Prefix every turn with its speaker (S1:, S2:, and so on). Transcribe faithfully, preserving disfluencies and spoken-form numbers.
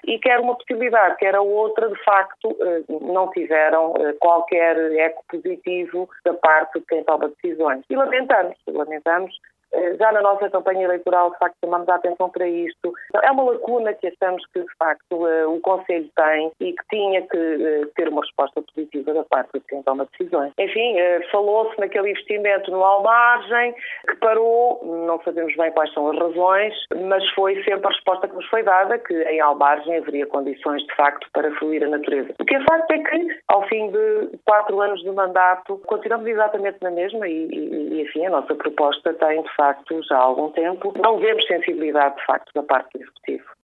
S1: e quer uma possibilidade, quer a outra, de facto, não tiveram qualquer eco positivo da parte de quem toma decisões. E lamentamos, lamentamos. Já na nossa campanha eleitoral, de facto, chamamos a atenção para isto. É uma lacuna que achamos que, de facto, o Conselho tem e que tinha que ter uma resposta positiva da parte de quem toma decisões. Enfim, falou-se naquele investimento no Almargem, que parou, não sabemos bem quais são as razões, mas foi sempre a resposta que nos foi dada, que em Almargem haveria condições, de facto, para fluir a natureza. O que é facto é que, ao fim de quatro anos de mandato, continuamos exatamente na mesma e, e enfim, a nossa proposta tem, de facto, já há algum tempo, não vemos sensibilidade, de facto, da parte do Executivo.